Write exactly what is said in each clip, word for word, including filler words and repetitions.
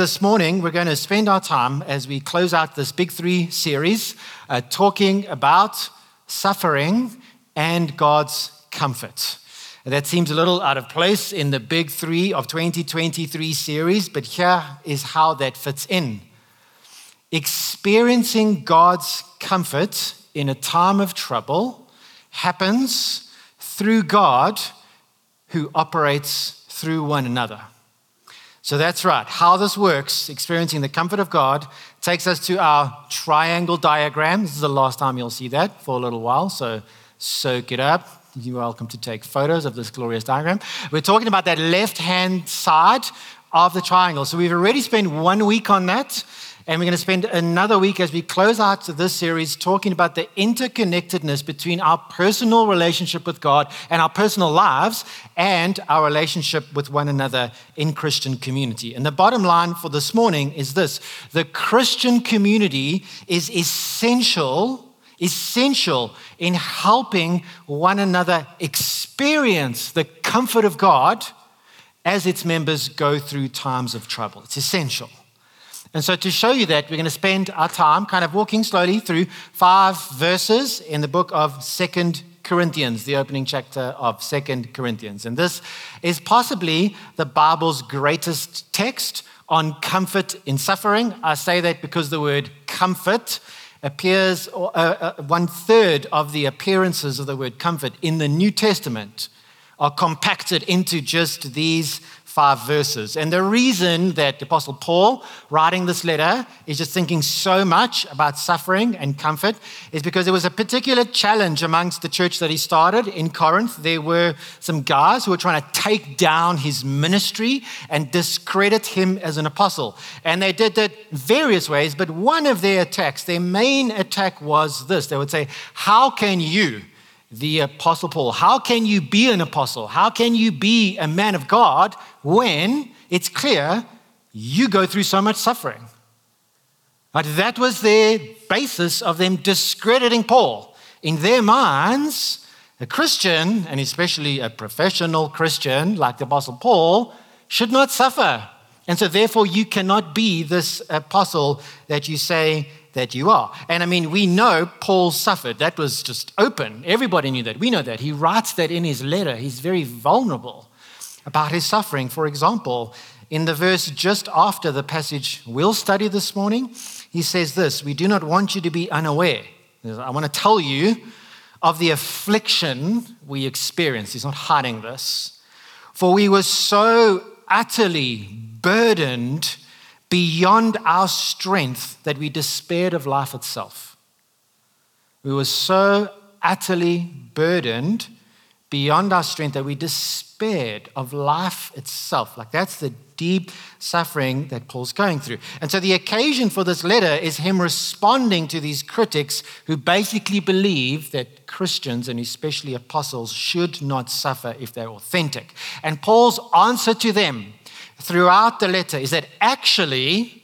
this morning we're going to spend our time as we close out this Big Three series uh, talking about suffering and God's comfort. That seems a little out of place in the Big Three of twenty twenty-three series, but here is how that fits in. Experiencing God's comfort in a time of trouble happens through God who operates through one another. So that's right. How this works, experiencing the comfort of God, takes us to our triangle diagram. This is the last time you'll see that for a little while, so soak it up. You're welcome to take photos of this glorious diagram. We're talking about that left-hand side of the triangle. So we've already spent one week on that, and we're going to spend another week as we close out this series talking about the interconnectedness between our personal relationship with God and our personal lives and our relationship with one another in Christian community. And the bottom line for this morning is this: the Christian community is essential, essential in helping one another experience the comfort of God as its members go through times of trouble. It's essential. And so to show you that, we're going to spend our time kind of walking slowly through five verses in the book of Second Corinthians, the opening chapter of Second Corinthians. And this is possibly the Bible's greatest text on comfort in suffering. I say that because the word comfort appears, uh, uh, one third of the appearances of the word comfort in the New Testament are compacted into just these five verses. And the reason that the Apostle Paul, writing this letter, is just thinking so much about suffering and comfort is because there was a particular challenge amongst the church that he started in Corinth. There were some guys who were trying to take down his ministry and discredit him as an apostle. And they did that various ways, but one of their attacks, their main attack was this. They would say, how can you, the Apostle Paul, how can you be an apostle? How can you be a man of God when it's clear you go through so much suffering? But that was their basis of them discrediting Paul. In their minds, a Christian, and especially a professional Christian like the Apostle Paul, should not suffer. And so therefore you cannot be this apostle that you say that you are. And I mean, we know Paul suffered. That was just open. Everybody knew that. We know that. He writes that in his letter. He's very vulnerable about his suffering. For example, in the verse just after the passage we'll study this morning, he says this: we do not want you to be unaware. I want to tell you of the affliction we experienced. He's not hiding this. For we were so utterly burdened beyond our strength that we despaired of life itself. We were so utterly burdened beyond our strength that we despaired of life itself. Like that's the deep suffering that Paul's going through. And so the occasion for this letter is him responding to these critics who basically believe that Christians, and especially apostles, should not suffer if they're authentic. And Paul's answer to them throughout the letter is that actually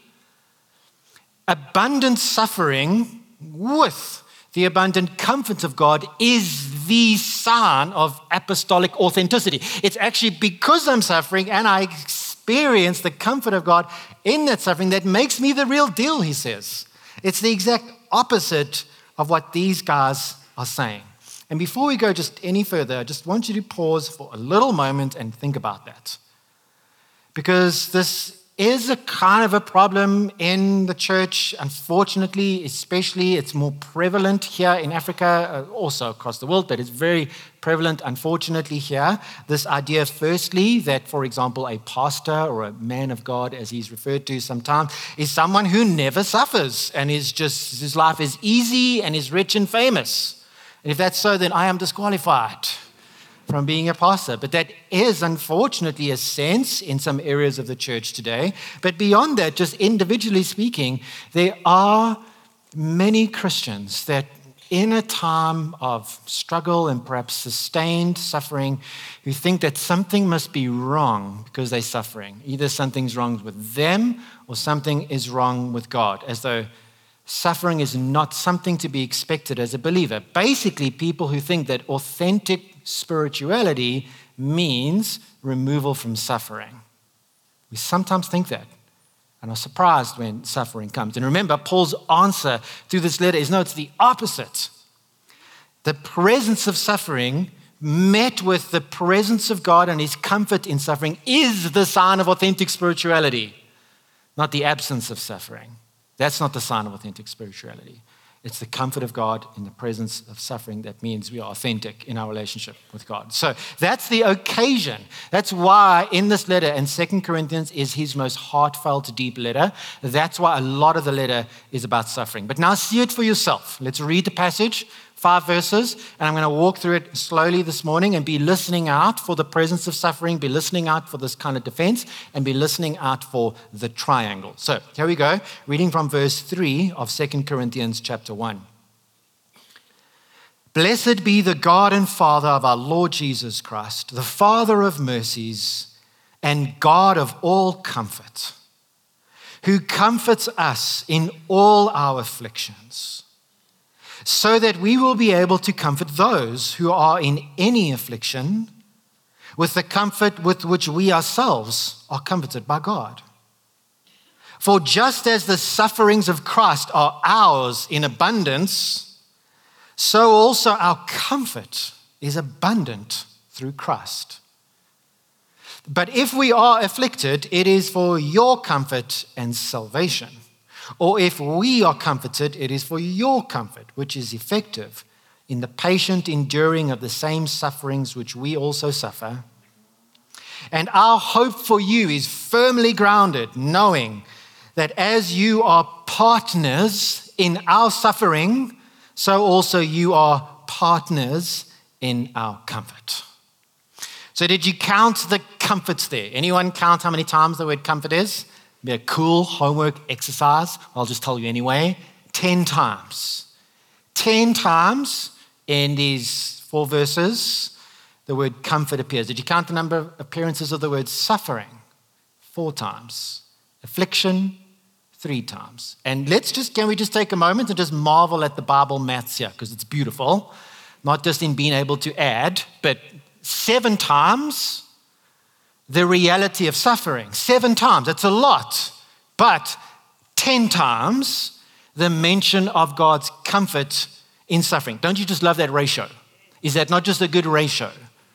abundant suffering with the abundant comfort of God is the sign of apostolic authenticity. It's actually because I'm suffering and I experience the comfort of God in that suffering that makes me the real deal, he says. It's the exact opposite of what these guys are saying. And before we go just any further, I just want you to pause for a little moment and think about that. Because this is a kind of a problem in the church, unfortunately, especially it's more prevalent here in Africa, also across the world, but it's very prevalent, unfortunately, here. This idea, firstly, that, for example, a pastor or a man of God, as he's referred to sometimes, is someone who never suffers and is just, his life is easy and is rich and famous. And if that's so, then I am disqualified from being a pastor. But that is unfortunately a sense in some areas of the church today. But beyond that, just individually speaking, there are many Christians that in a time of struggle and perhaps sustained suffering who think that something must be wrong because they're suffering. Either something's wrong with them or something is wrong with God, as though suffering is not something to be expected as a believer. Basically, people who think that authentic spirituality means removal from suffering. We sometimes think that. and are surprised when suffering comes. And remember, Paul's answer through this letter is no, it's the opposite. The presence of suffering met with the presence of God and his comfort in suffering is the sign of authentic spirituality, not the absence of suffering. That's not the sign of authentic spirituality. It's the comfort of God in the presence of suffering that means we are authentic in our relationship with God. So that's the occasion. That's why in this letter, and Second Corinthians is his most heartfelt, deep letter. That's why a lot of the letter is about suffering. But now see it for yourself. Let's read the passage, five verses, and I'm going to walk through it slowly this morning and be listening out for the presence of suffering, be listening out for this kind of defense, and be listening out for the triangle. So here we go, reading from verse three of Second Corinthians chapter one. Blessed be the God and Father of our Lord Jesus Christ, the Father of mercies and God of all comfort, who comforts us in all our afflictions, so that we will be able to comfort those who are in any affliction with the comfort with which we ourselves are comforted by God. For just as the sufferings of Christ are ours in abundance, so also our comfort is abundant through Christ. But if we are afflicted, it is for your comfort and salvation. Or if we are comforted, it is for your comfort, which is effective in the patient enduring of the same sufferings which we also suffer. And our hope for you is firmly grounded, knowing that as you are partners in our suffering, so also you are partners in our comfort. So did you count the comforts there? Anyone count how many times the word comfort is? Be a cool homework exercise. I'll just tell you anyway. Ten times. Ten times in these four verses, the word comfort appears. Did you count the number of appearances of the word suffering? Four times. Affliction, three times. And let's just, can we just take a moment and just marvel at the Bible maths here, because it's beautiful. Not just in being able to add, but seven times the reality of suffering. Seven times, that's a lot. But ten times the mention of God's comfort in suffering. Don't you just love that ratio? Is that not just a good ratio?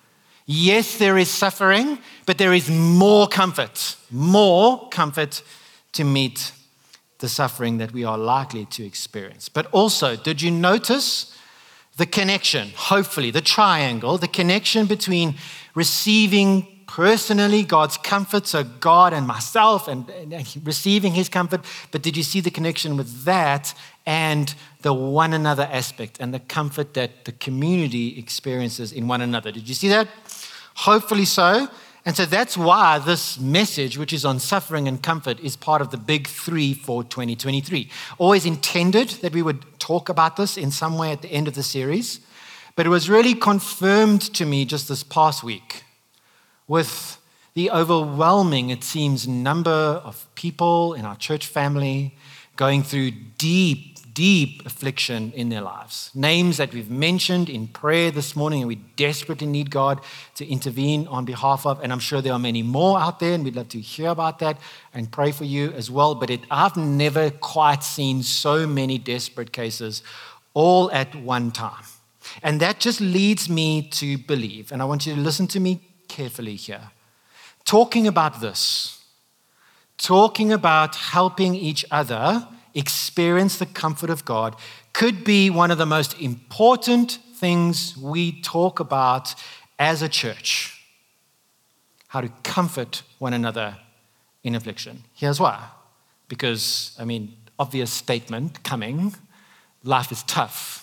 Yes, there is suffering, but there is more comfort, more comfort to meet the suffering that we are likely to experience. But also, did you notice the connection, hopefully, the triangle, the connection between receiving personally God's comfort, so God and myself and, and receiving his comfort, but did you see the connection with that and the one another aspect and the comfort that the community experiences in one another? Did you see that? Hopefully so. And so that's why this message, which is on suffering and comfort, is part of the big three for twenty twenty-three. Always intended that we would talk about this in some way at the end of the series, but it was really confirmed to me just this past week with the overwhelming, it seems, number of people in our church family going through deep, deep affliction in their lives. Names that we've mentioned in prayer this morning and we desperately need God to intervene on behalf of. And I'm sure there are many more out there and we'd love to hear about that and pray for you as well. But it, I've never quite seen so many desperate cases all at one time. And that just leads me to believe, and I want you to listen to me carefully here. Talking about this, talking about helping each other experience the comfort of God could be one of the most important things we talk about as a church. How to comfort one another in affliction. Here's why. Because, I mean, obvious statement coming, life is tough.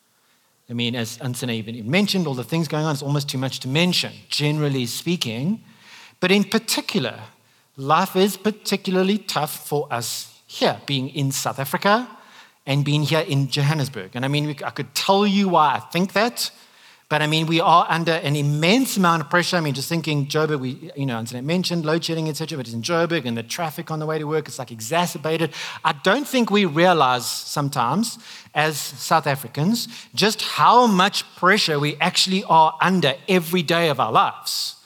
I mean, as Ansana even mentioned, all the things going on, it's almost too much to mention, generally speaking. But in particular, life is particularly tough for us here, being in South Africa and being here in Johannesburg. And I mean, we, I could tell you why I think that, but I mean, we are under an immense amount of pressure. I mean, just thinking Joburg, we, you know, Ansana mentioned load shedding, et cetera, but it's in Joburg and the traffic on the way to work, it's like exacerbated. I don't think we realize sometimes as South Africans just how much pressure we actually are under every day of our lives.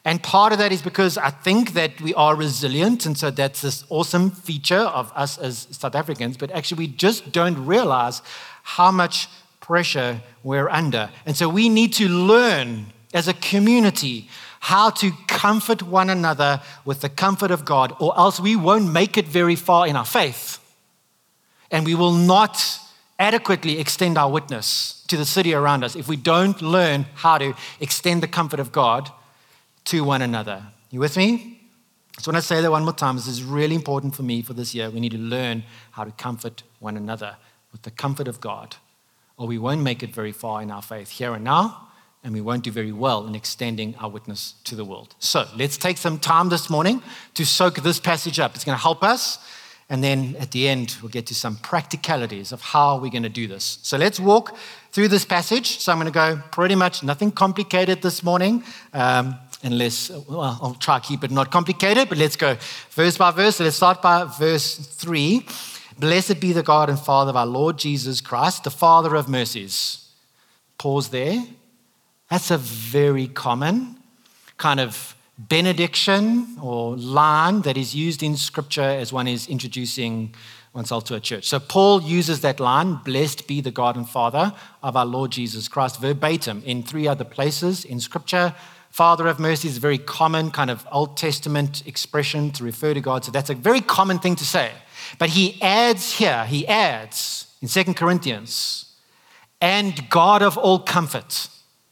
And part of that is because I think that we are resilient, and so that's this awesome feature of us as South Africans, but actually we just don't realize how much pressure we're under. And so we need to learn as a community how to comfort one another with the comfort of God, or else we won't make it very far in our faith. And we will not adequately extend our witness to the city around us if we don't learn how to extend the comfort of God to one another. You with me? So when I say that one more time, this is really important for me for this year. We need to learn how to comfort one another with the comfort of God, or we won't make it very far in our faith here and now, and we won't do very well in extending our witness to the world. So let's take some time this morning to soak this passage up. It's going to help us. And then at the end, we'll get to some practicalities of how we're going to do this. So let's walk through this passage. So I'm going to go pretty much nothing complicated this morning, um, unless, well, I'll try to keep it not complicated, but let's go verse by verse. So let's start by verse three. Blessed be the God and Father of our Lord Jesus Christ, the Father of mercies. Pause there. That's a very common kind of benediction or line that is used in Scripture as one is introducing oneself to a church. So Paul uses that line, blessed be the God and Father of our Lord Jesus Christ, verbatim in three other places in Scripture. Father of mercy is a very common kind of Old Testament expression to refer to God. So that's a very common thing to say. But he adds here, he adds in Second Corinthians, and God of all comfort.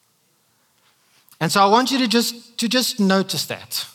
And so I want you to just, to just notice that.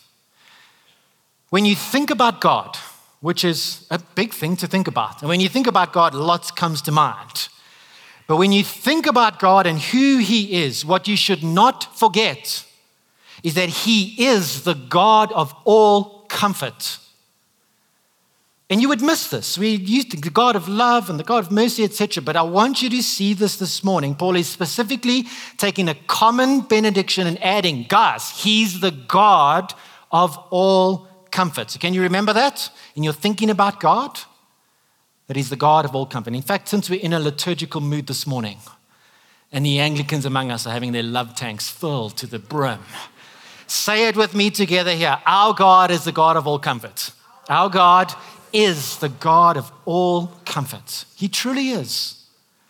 When you think about God, which is a big thing to think about, and when you think about God, lots comes to mind. But when you think about God and who he is, what you should not forget is that he is the God of all comfort. And you would miss this. We used the God of love and the God of mercy, et cetera. But I want you to see this this morning. Paul is specifically taking a common benediction and adding, guys, he's the God of all comfort. So can you remember that in your thinking about God? That he's the God of all comfort. In fact, since we're in a liturgical mood this morning, and the Anglicans among us are having their love tanks filled to the brim, say it with me together here. Our God is the God of all comfort. Our God is the God of all comfort. He truly is.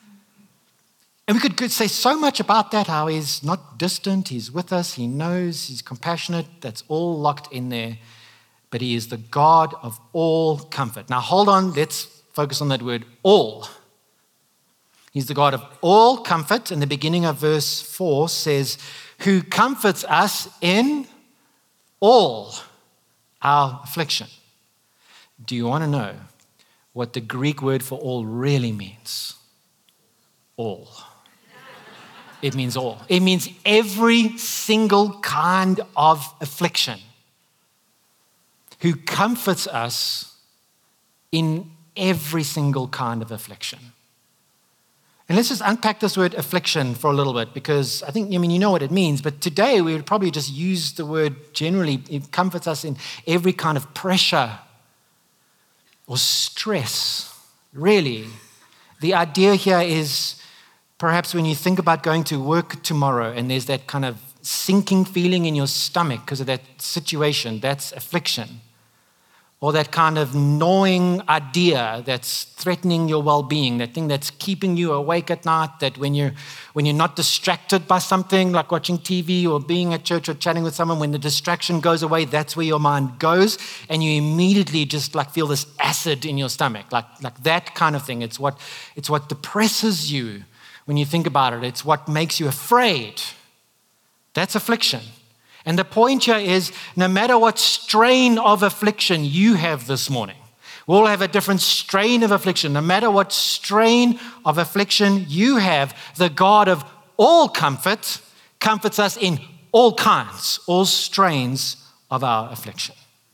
And we could say so much about that, how he's not distant, he's with us, he knows, he's compassionate. That's all locked in there. But he is the God of all comfort. Now hold on, let's focus on that word all. He's the God of all comfort. And the beginning of verse four says, who comforts us in all our affliction. Do you want to know what the Greek word for all really means? All. It means all. It means every single kind of affliction. Who comforts us in every single kind of affliction. And let's just unpack this word affliction for a little bit, because I think, I mean, you know what it means, but today we would probably just use the word generally. It comforts us in every kind of pressure or stress. Really, the idea here is perhaps when you think about going to work tomorrow and there's that kind of sinking feeling in your stomach because of that situation, that's affliction. Or that kind of gnawing idea that's threatening your well-being, that thing that's keeping you awake at night, that when you're, when you're not distracted by something like watching T V or being at church or chatting with someone, when the distraction goes away, that's where your mind goes, and you immediately just like feel this acid in your stomach, like, like that kind of thing. It's what, it's what depresses you when you think about it. It's what makes you afraid. That's affliction. And the point here is, no matter what strain of affliction you have this morning, we all have a different strain of affliction. No matter what strain of affliction you have, the God of all comfort comforts us in all kinds, all strains of our affliction.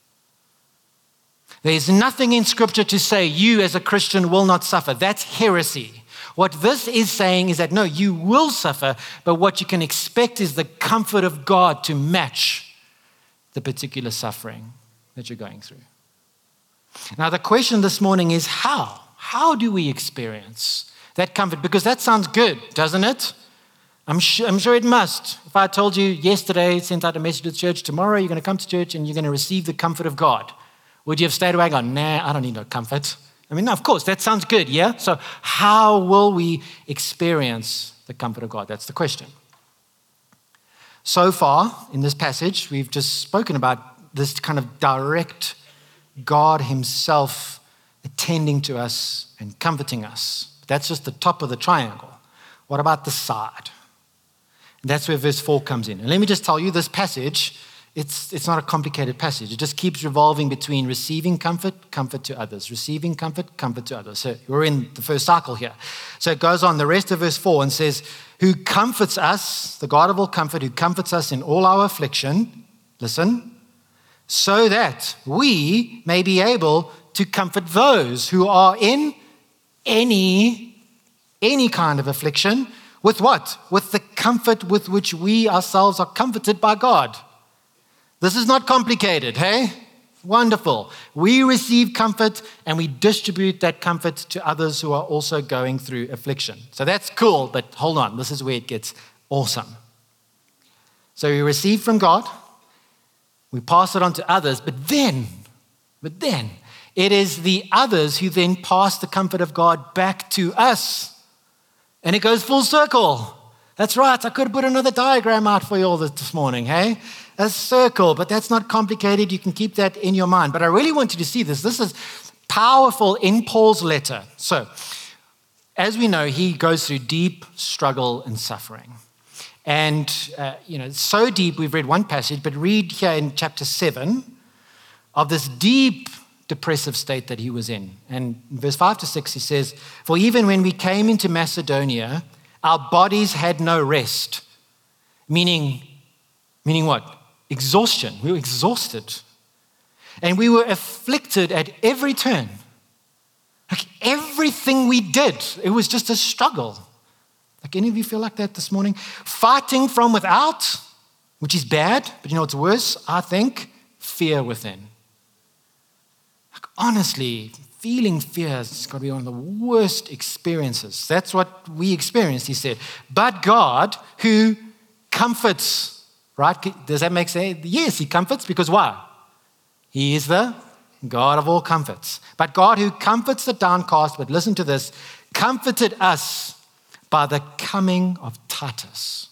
There's nothing in Scripture to say you as a Christian will not suffer. That's heresy. What this is saying is that, no, you will suffer, but what you can expect is the comfort of God to match the particular suffering that you're going through. Now, the question this morning is how? How do we experience that comfort? Because that sounds good, doesn't it? I'm sure, I'm sure it must. If I told you yesterday, sent out a message to the church, tomorrow you're going to come to church and you're going to receive the comfort of God, would you have stayed away and gone, nah, I don't need no comfort? I mean, no, of course, that sounds good, yeah? So how will we experience the comfort of God? That's the question. So far in this passage, we've just spoken about this kind of direct God himself attending to us and comforting us. That's just the top of the triangle. What about the side? And that's where verse four comes in. And let me just tell you, this passage, it's, it's not a complicated passage. It just keeps revolving between receiving comfort, comfort to others, receiving comfort, comfort to others. So we're in the first cycle here. So it goes on the rest of verse four and says, who comforts us, the God of all comfort, who comforts us in all our affliction, listen, so that we may be able to comfort those who are in any, any kind of affliction. With what? With the comfort with which we ourselves are comforted by God. This is not complicated, hey? Wonderful. We receive comfort and we distribute that comfort to others who are also going through affliction. So that's cool, but hold on. This is where it gets awesome. So we receive from God, we pass it on to others, but then, but then, it is the others who then pass the comfort of God back to us. And it goes full circle. That's right. I could have put another diagram out for you all this morning, hey? A circle, but that's not complicated. You can keep that in your mind. But I really want you to see this. This is powerful in Paul's letter. So, as we know, he goes through deep struggle and suffering. And, uh, you know, so deep, we've read one passage, but read here in chapter seven of this deep depressive state that he was in. And in verse five to six, he says, for even when we came into Macedonia, our bodies had no rest. Meaning, meaning what? Exhaustion. We were exhausted. And we were afflicted at every turn. Like everything we did, it was just a struggle. Like any of you feel like that this morning? Fighting from without, which is bad, but you know what's worse? I think fear within. Like honestly, feeling fear has got to be one of the worst experiences. That's what we experienced, he said. But God, who comforts, right? Does that make sense? Yes, he comforts because why? He is the God of all comforts. But God, who comforts the downcast, but listen to this, comforted us by the coming of Titus.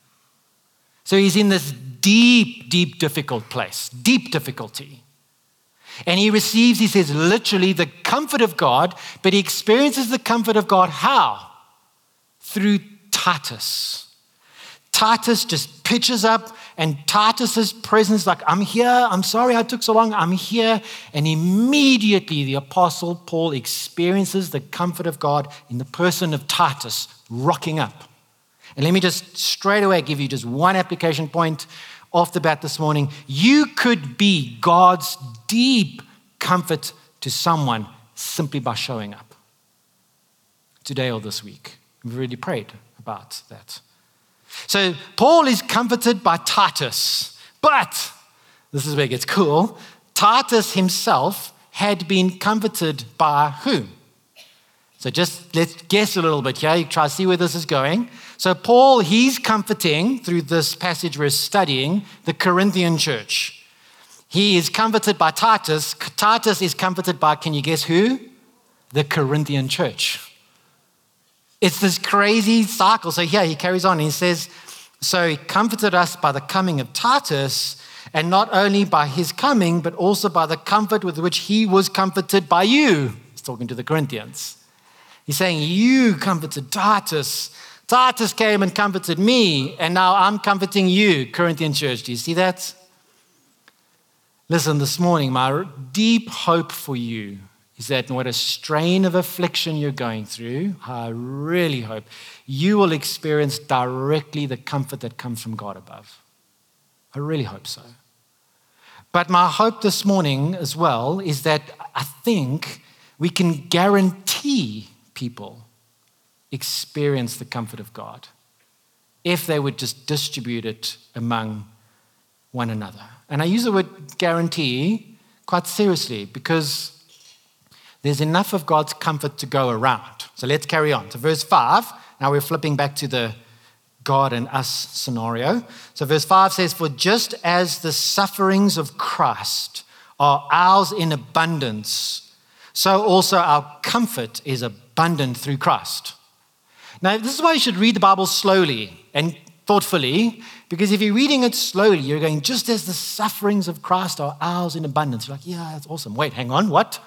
So he's in this deep, deep, difficult place, deep difficulty. And he receives, he says, literally the comfort of God, but he experiences the comfort of God how? Through Titus. Titus just pitches up, and Titus's presence, like, I'm here, I'm sorry I took so long, I'm here. And immediately the Apostle Paul experiences the comfort of God in the person of Titus rocking up. And let me just straight away give you just one application point off the bat this morning. You could be God's deep comfort to someone simply by showing up. Today or this week. We've already prayed about that. So Paul is comforted by Titus, but this is where it gets cool. Titus himself had been comforted by whom? So just let's guess a little bit here. You try to see where this is going. So Paul, he's comforting through this passage we're studying the Corinthian church. He is comforted by Titus. Titus is comforted by, can you guess who? The Corinthian church. It's this crazy cycle. So here he carries on. He says, so he comforted us by the coming of Titus, and not only by his coming, but also by the comfort with which he was comforted by you. He's talking to the Corinthians. He's saying, you comforted Titus. Titus came and comforted me, and now I'm comforting you, Corinthian church. Do you see that? Listen, this morning, my deep hope for you is that in what a strain of affliction you're going through, I really hope you will experience directly the comfort that comes from God above. I really hope so. But my hope this morning as well is that I think we can guarantee people experience the comfort of God if they would just distribute it among one another. And I use the word guarantee quite seriously because there's enough of God's comfort to go around. So let's carry on. So verse five, now we're flipping back to the God and us scenario. So verse five says, for just as the sufferings of Christ are ours in abundance, so also our comfort is abundant through Christ. Now, this is why you should read the Bible slowly and thoughtfully, because if you're reading it slowly, you're going, just as the sufferings of Christ are ours in abundance. You're like, yeah, that's awesome. Wait, hang on, what?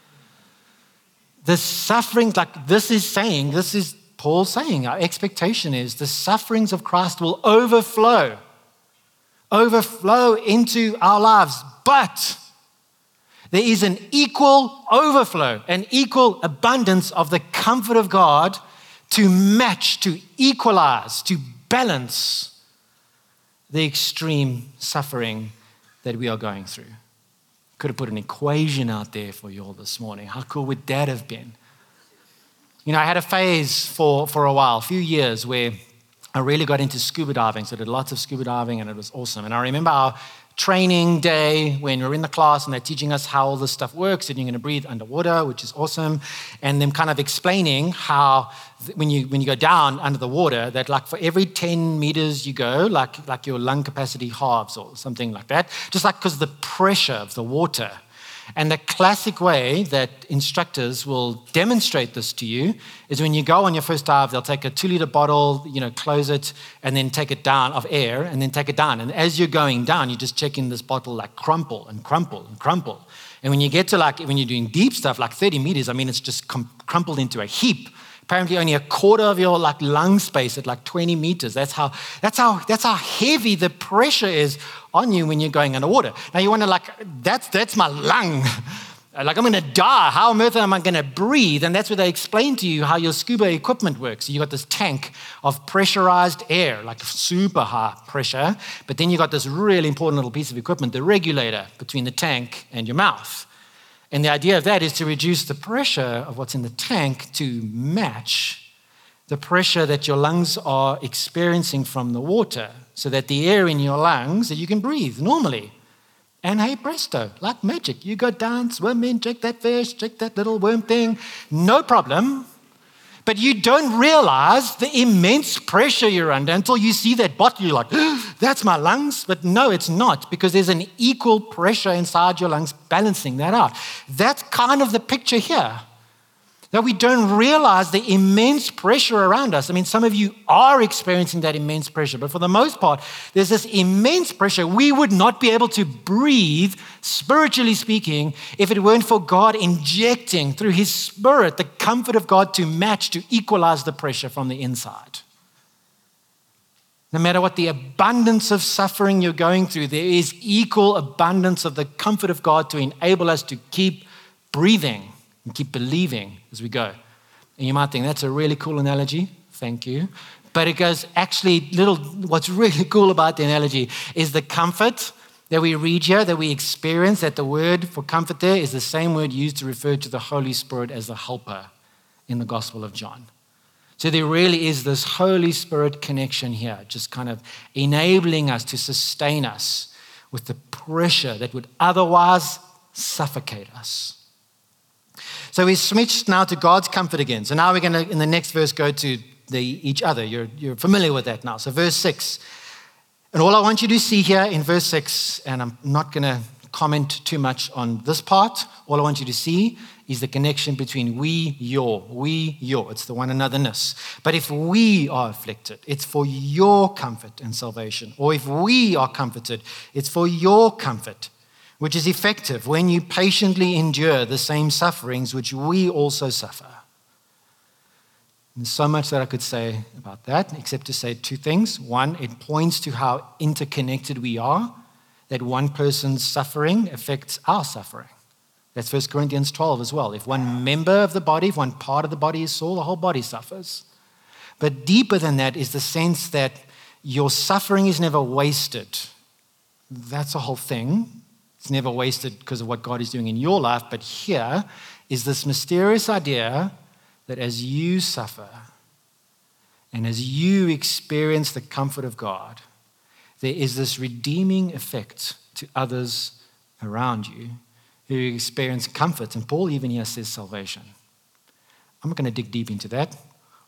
The sufferings, like this is saying, this is Paul saying, our expectation is the sufferings of Christ will overflow, overflow into our lives. But there is an equal overflow, an equal abundance of the comfort of God to match, to equalize, to balance the extreme suffering that we are going through. Could have put an equation out there for you all this morning. How cool would that have been? You know, I had a phase for, for a while, a few years, where I really got into scuba diving. So I did lots of scuba diving, and it was awesome. And I remember our training day when we were in the class and they're teaching us how all this stuff works and you're going to breathe underwater, which is awesome. And them kind of explaining how when you when you go down under the water, that like for every ten meters you go, like, like your lung capacity halves or something like that, just like because of the pressure of the water. And the classic way that instructors will demonstrate this to you is when you go on your first dive, they'll take a two-liter bottle, you know, close it, and then take it down of air, and then take it down. And as you're going down, you're just checking this bottle like crumple and crumple and crumple. And when you get to like, when you're doing deep stuff, like thirty meters, I mean, it's just com- crumpled into a heap. Apparently only a quarter of your like lung space at like twenty meters. That's how, that's how, that's how heavy the pressure is on you when you're going underwater. Now you wonder, like, that's, that's my lung. Like, I'm going to die. How on earth am I going to breathe? And that's where they explain to you how your scuba equipment works. So you got this tank of pressurized air, like super high pressure. But then you got this really important little piece of equipment, the regulator between the tank and your mouth. And the idea of that is to reduce the pressure of what's in the tank to match the pressure that your lungs are experiencing from the water, so that the air in your lungs, that you can breathe normally. And hey, presto, like magic. You go down, swim in, check that fish, check that little worm thing, no problem. But you don't realize the immense pressure you're under until you see that bottle. You're like, oh, that's my lungs. But no, it's not, because there's an equal pressure inside your lungs balancing that out. That's kind of the picture here. That we don't realize the immense pressure around us. I mean, some of you are experiencing that immense pressure, but for the most part, there's this immense pressure. We would not be able to breathe, spiritually speaking, if it weren't for God injecting through His Spirit the comfort of God to match, to equalize the pressure from the inside. No matter what the abundance of suffering you're going through, there is equal abundance of the comfort of God to enable us to keep breathing and keep believing as we go. And you might think, that's a really cool analogy. Thank you. But it goes, actually, little, what's really cool about the analogy is the comfort that we read here, that we experience, that the word for comfort there is the same word used to refer to the Holy Spirit as the helper in the Gospel of John. So there really is this Holy Spirit connection here, just kind of enabling us to sustain us with the pressure that would otherwise suffocate us. So we switched now to God's comfort again. So now we're going to, in the next verse, go to the each other. You're, you're familiar with that now. So verse six. And all I want you to see here in verse six, and I'm not going to comment too much on this part. All I want you to see is the connection between we, your, we, your. It's the one anotherness. But if we are afflicted, it's for your comfort and salvation. Or if we are comforted, it's for your comfort, which is effective when you patiently endure the same sufferings which we also suffer. There's so much that I could say about that, except to say two things. One, it points to how interconnected we are, that one person's suffering affects our suffering. That's First Corinthians twelve as well. If one member of the body, if one part of the body is sore, the whole body suffers. But deeper than that is the sense that your suffering is never wasted. That's a whole thing. It's never wasted because of what God is doing in your life. But here is this mysterious idea that as you suffer and as you experience the comfort of God, there is this redeeming effect to others around you who experience comfort. And Paul even here says salvation. I'm not going to dig deep into that.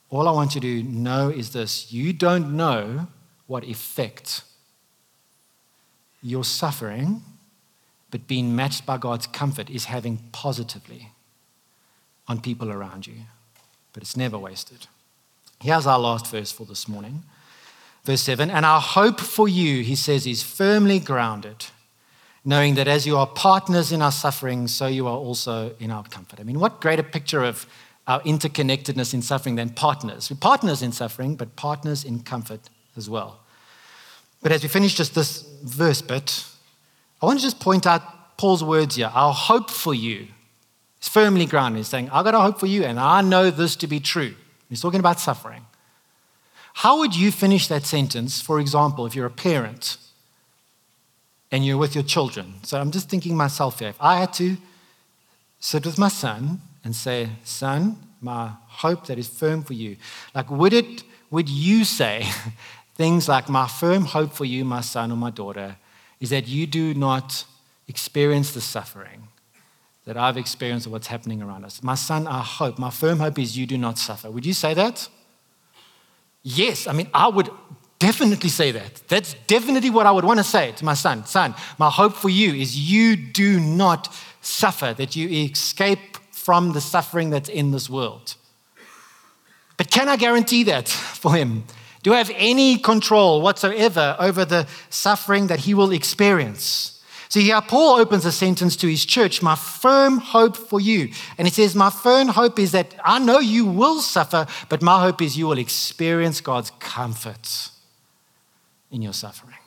all I want you to know is this: you don't know what effect your suffering, but being matched by God's comfort, is having positively on people around you. But it's never wasted. Here's our last verse for this morning. Verse seven, and our hope for you, he says, is firmly grounded, knowing that as you are partners in our suffering, so you are also in our comfort. I mean, what greater picture of our interconnectedness in suffering than partners? We're partners in suffering, but partners in comfort as well. But as we finish just this verse bit, I want to just point out Paul's words here. Our hope for you is firmly grounded. He's saying, I've got a hope for you, and I know this to be true. He's talking about suffering. How would you finish that sentence, for example, if you're a parent and you're with your children? So I'm just thinking myself here. If I had to sit with my son and say, son, my hope that is firm for you, like would it, would you say things like, my firm hope for you, my son or my daughter, is that you do not experience the suffering that I've experienced of what's happening around us. My son, our hope, my firm hope is you do not suffer. Would you say that? Yes, I mean, I would definitely say that. That's definitely what I would want to say to my son. Son, my hope for you is you do not suffer, that you escape from the suffering that's in this world. But can I guarantee that for him? Do I have any control whatsoever over the suffering that he will experience? See, here Paul opens a sentence to his church, my firm hope for you. And he says, my firm hope is that I know you will suffer, but my hope is you will experience God's comfort in your suffering.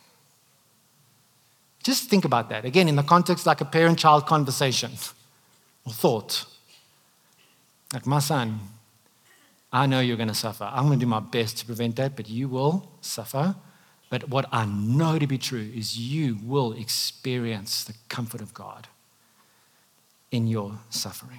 Just think about that. Again, in the context like a parent-child conversation or thought. Like, my son, I know you're going to suffer. I'm going to do my best to prevent that, but you will suffer. But what I know to be true is you will experience the comfort of God in your suffering.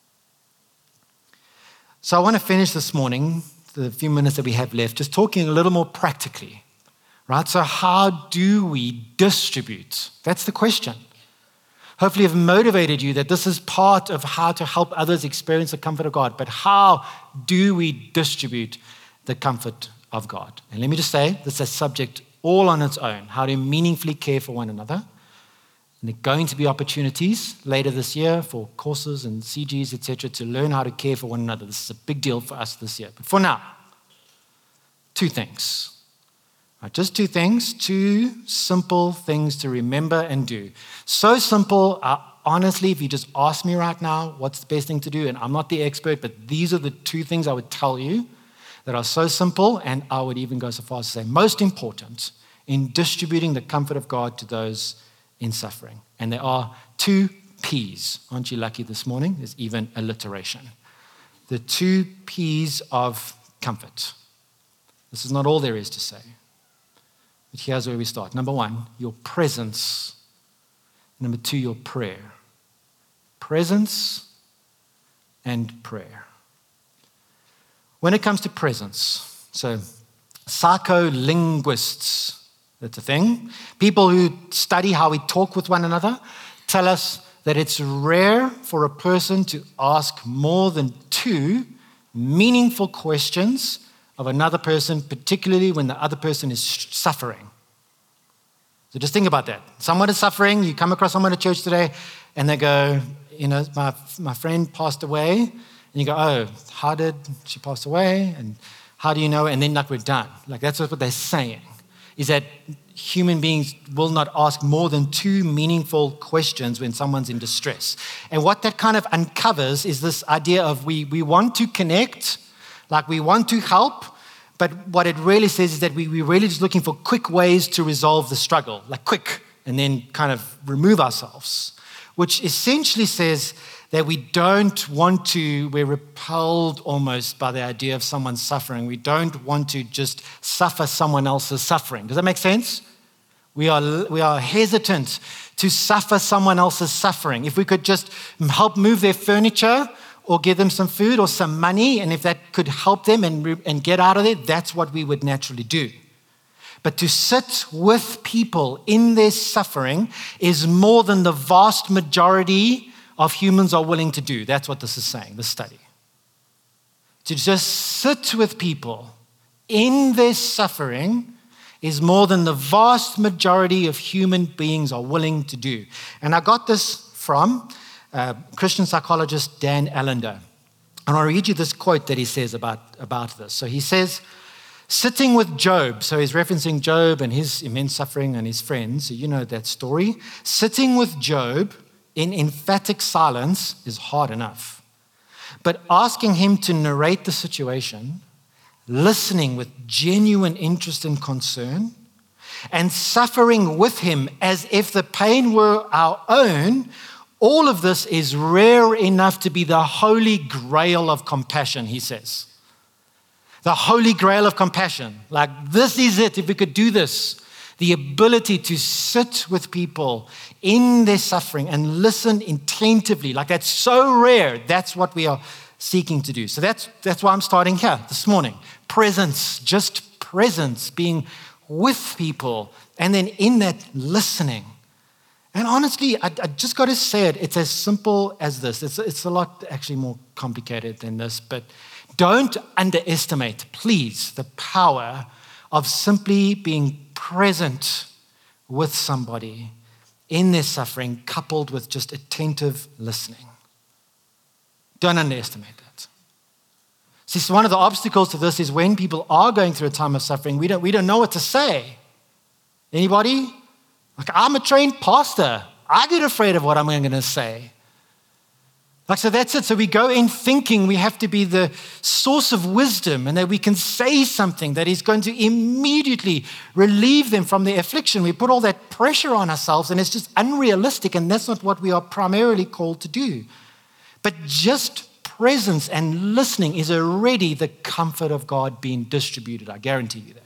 So I want to finish this morning, the few minutes that we have left, just talking a little more practically, right? So how do we distribute? That's the question. Hopefully I've motivated you that this is part of how to help others experience the comfort of God. But how do we distribute the comfort of God? And let me just say, this is a subject all on its own, how to meaningfully care for one another. And there are going to be opportunities later this year for courses and C Gs, et cetera, to learn how to care for one another. This is a big deal for us this year. But for now, two things. Right, just two things, two simple things to remember and do. So simple, uh, honestly, if you just ask me right now, what's the best thing to do? And I'm not the expert, but these are the two things I would tell you that are so simple, and I would even go so far as to say most important in distributing the comfort of God to those in suffering. And there are two P's. Aren't you lucky this morning? There's even alliteration. The two P's of comfort. This is not all there is to say. But here's where we start. Number one, your presence. Number two, your prayer. Presence and prayer. When it comes to presence, so psycholinguists, that's a thing. People who study how we talk with one another tell us that it's rare for a person to ask more than two meaningful questions of another person, particularly when the other person is suffering. So just think about that. Someone is suffering, you come across someone at church today, and they go, you know, my, my friend passed away. And you go, oh, how did she pass away? And how do you know? And then like we're done. Like that's what they're saying, is that human beings will not ask more than two meaningful questions when someone's in distress. And what that kind of uncovers is this idea of we, we want to connect, like we want to help, but what it really says is that we, we're really just looking for quick ways to resolve the struggle, like quick, and then kind of remove ourselves, which essentially says that we don't want to, we're repelled almost by the idea of someone suffering. We don't want to just suffer someone else's suffering. Does that make sense? We are, we are hesitant to suffer someone else's suffering. If we could just help move their furniture or give them some food or some money, and if that could help them and, and get out of there, that's what we would naturally do. But to sit with people in their suffering is more than the vast majority of humans are willing to do. That's what this is saying, this study. to just sit with people in their suffering is more than the vast majority of human beings are willing to do. And I got this from uh, Christian psychologist Dan Allender. And I'll read you this quote that he says about, about this. So he says, sitting with Job, so he's referencing Job and his immense suffering and his friends, so you know that story. Sitting with Job in emphatic silence is hard enough. But asking him to narrate the situation, listening with genuine interest and concern, and suffering with him as if the pain were our own, all of this is rare enough to be the holy grail of compassion, he says. The holy grail of compassion. Like, this is it. If we could do this, the ability to sit with people in their suffering and listen attentively, like that's so rare. That's what we are seeking to do. So that's that's why I'm starting here this morning. Presence, just presence, being with people, and then in that listening. And honestly, I, I just got to say it, it's as simple as this. It's, it's a lot actually more complicated than this, but don't underestimate, please, the power of simply being present with somebody in their suffering, coupled with just attentive listening. Don't underestimate that. See, so one of the obstacles to this is when people are going through a time of suffering, we don't, we don't know what to say. Anybody? Like, I'm a trained pastor. I get afraid of what I'm going to say. Like, so that's it. So we go in thinking we have to be the source of wisdom and that we can say something that is going to immediately relieve them from their affliction. We put all that pressure on ourselves and it's just unrealistic, and that's not what we are primarily called to do. But just presence and listening is already the comfort of God being distributed. I guarantee you that.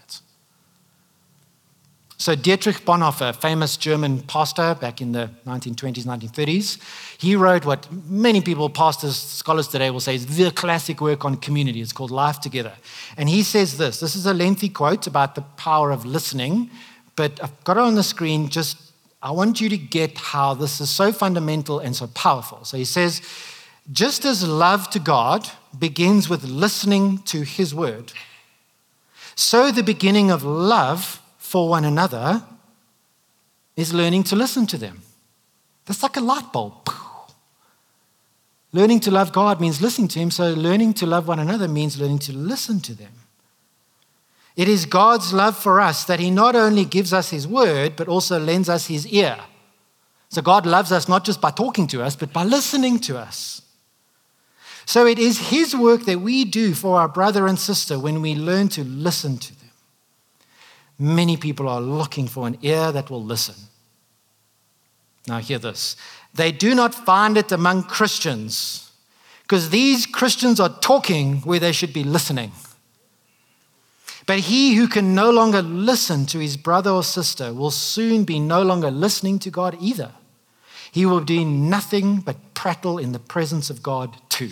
So Dietrich Bonhoeffer, famous German pastor back in the nineteen twenties, nineteen thirties, he wrote what many people, pastors, scholars today will say is the classic work on community. It's called Life Together. And he says this. This is a lengthy quote about the power of listening, but I've got it on the screen. Just, I want you to get how this is so fundamental and so powerful. So he says, just as love to God begins with listening to his word, so the beginning of love for one another is learning to listen to them. That's like a light bulb. Learning to love God means listening to him, so learning to love one another means learning to listen to them. It is God's love for us that he not only gives us his word, but also lends us his ear. So God loves us not just by talking to us, but by listening to us. So it is his work that we do for our brother and sister when we learn to listen to them. Many people are looking for an ear that will listen. Now hear this. They do not find it among Christians because these Christians are talking where they should be listening. But he who can no longer listen to his brother or sister will soon be no longer listening to God either. He will do nothing but prattle in the presence of God too.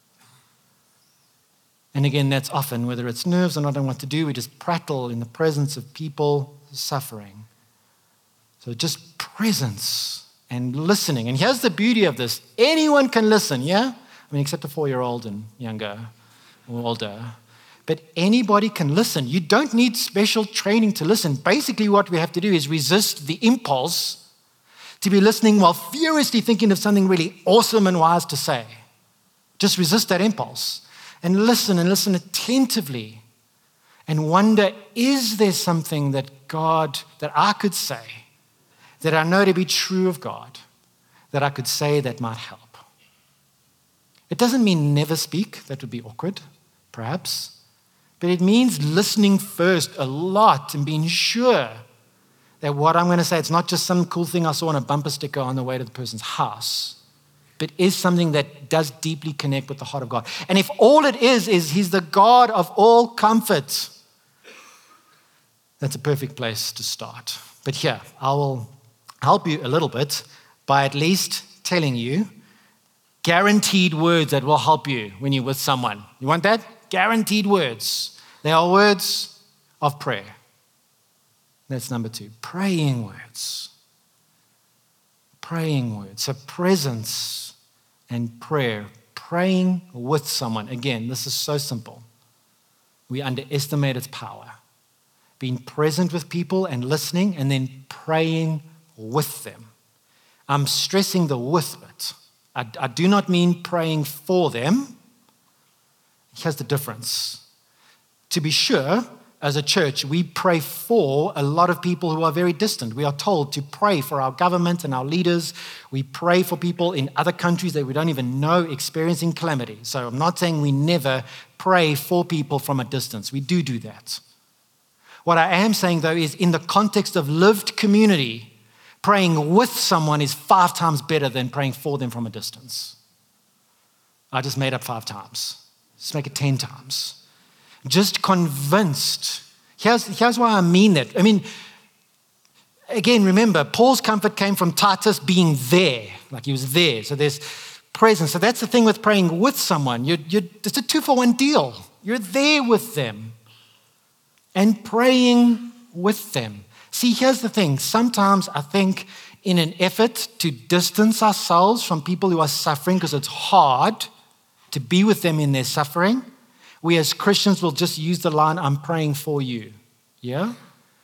And again, that's often, whether it's nerves or not knowing what to do, we just prattle in the presence of people suffering. So just presence and listening. And here's the beauty of this. Anyone can listen, yeah? I mean, except a four-year-old and younger or older. But anybody can listen. You don't need special training to listen. Basically, what we have to do is resist the impulse to be listening while furiously thinking of something really awesome and wise to say. Just resist that impulse. And listen and listen attentively and wonder, is there something that God, that I could say, that I know to be true of God, that I could say that might help? It doesn't mean never speak. That would be awkward, perhaps. But it means listening first a lot and being sure that what I'm going to say, it's not just some cool thing I saw on a bumper sticker on the way to the person's house, but is something that does deeply connect with the heart of God. And if all it is, is he's the God of all comfort, that's a perfect place to start. But here, I will help you a little bit by at least telling you guaranteed words that will help you when you're with someone. You want that? Guaranteed words. They are words of prayer. That's number two. Praying words. Praying words. So presence and prayer, praying with someone. Again, this is so simple. We underestimate its power. Being present with people and listening and then praying with them. I'm stressing the with bit. I, I do not mean praying for them. Here's the difference. To be sure, as a church, we pray for a lot of people who are very distant. We are told to pray for our government and our leaders. We pray for people in other countries that we don't even know experiencing calamity. So I'm not saying we never pray for people from a distance. We do do that. What I am saying, though, is in the context of lived community, praying with someone is five times better than praying for them from a distance. I just made up five times. Let's make it ten times. Just convinced. Here's, here's why I mean that. I mean, again, remember, Paul's comfort came from Titus being there. Like he was there. So there's presence. So that's the thing with praying with someone. You're, you're, it's a two-for-one deal. You're there with them and praying with them. See, here's the thing. Sometimes I think in an effort to distance ourselves from people who are suffering because it's hard to be with them in their suffering, we as Christians will just use the line, I'm praying for you. Yeah?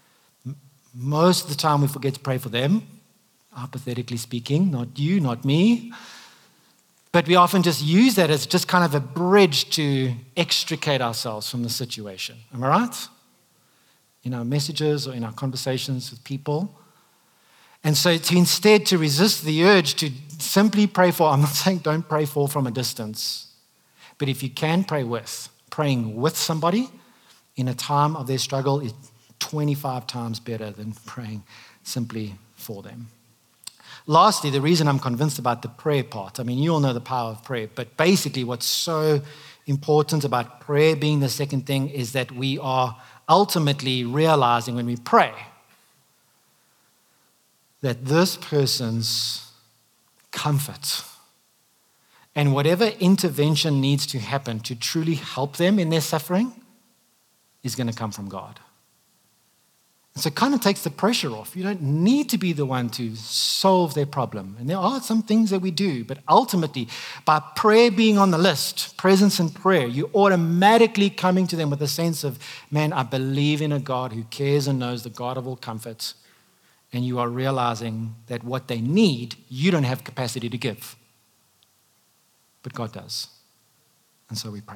Most of the time we forget to pray for them, hypothetically speaking, not you, not me. But we often just use that as just kind of a bridge to extricate ourselves from the situation. Am I right? In our messages or in our conversations with people. And so to instead to resist the urge to simply pray for, I'm not saying don't pray for from a distance, but if you can pray with, praying with somebody in a time of their struggle is twenty-five times better than praying simply for them. Lastly, the reason I'm convinced about the prayer part, I mean, you all know the power of prayer, but basically what's so important about prayer being the second thing is that we are ultimately realizing when we pray that this person's comfort and whatever intervention needs to happen to truly help them in their suffering is going to come from God. And so it kind of takes the pressure off. You don't need to be the one to solve their problem. And there are some things that we do, but ultimately, by prayer being on the list, presence in prayer, you're automatically coming to them with a sense of, man, I believe in a God who cares and knows, the God of all comfort. And you are realizing that what they need, you don't have capacity to give. But God does. And so we pray.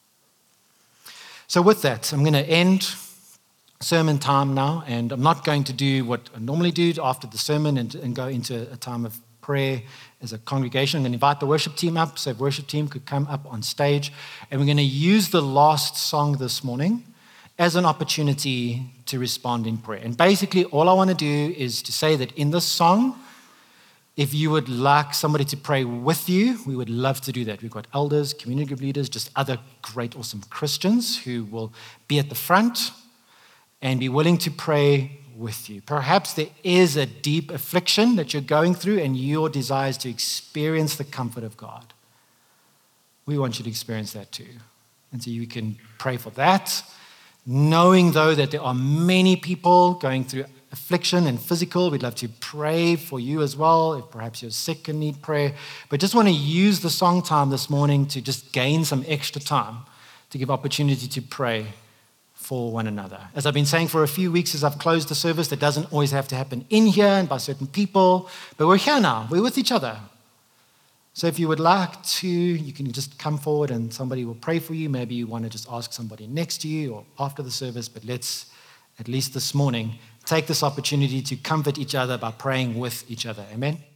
So with that, I'm going to end sermon time now, and I'm not going to do what I normally do after the sermon and, and go into a time of prayer as a congregation. I'm going to invite the worship team up, so if the worship team could come up on stage, and we're going to use the last song this morning as an opportunity to respond in prayer. And basically, all I want to do is to say that in this song, if you would like somebody to pray with you, we would love to do that. We've got elders, community group leaders, just other great, awesome Christians who will be at the front and be willing to pray with you. Perhaps there is a deep affliction that you're going through and your desire is to experience the comfort of God. We want you to experience that too. And so you can pray for that, knowing though that there are many people going through affliction and physical. We'd love to pray for you as well, if perhaps you're sick and need prayer. But just want to use the song time this morning to just gain some extra time to give opportunity to pray for one another. As I've been saying for a few weeks as I've closed the service, that doesn't always have to happen in here and by certain people, but we're here now. We're with each other. So if you would like to, you can just come forward and somebody will pray for you. Maybe you want to just ask somebody next to you or after the service, but let's, at least this morning, take this opportunity to comfort each other by praying with each other. Amen.